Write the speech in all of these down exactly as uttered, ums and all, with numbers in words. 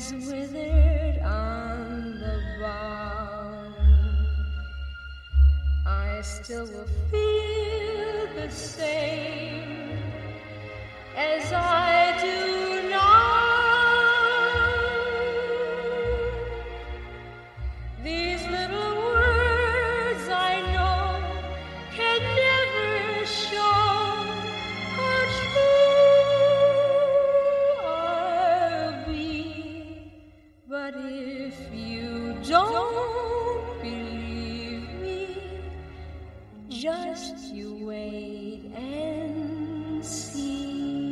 has withered on the bough, I still will feel the same as I do now. These little words I know can never show how true I'll be, but if you don't believe me, just you wait and see.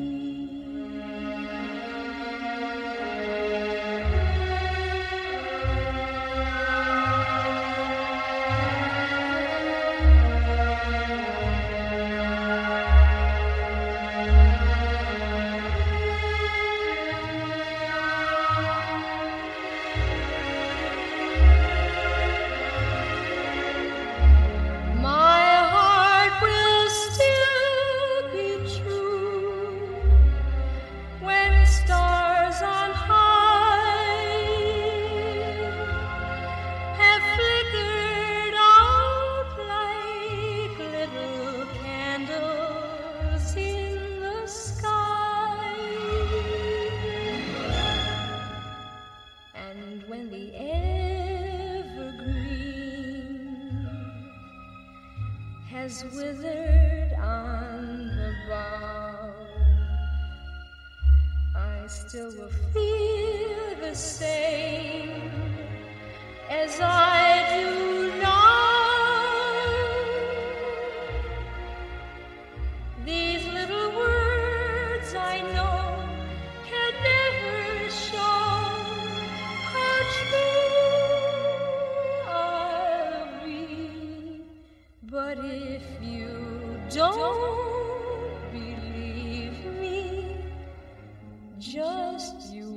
When the evergreen has withered on the bough, I still will feel the same as I do now. These little words I know can never show I'll be, but if you don't believe me, just you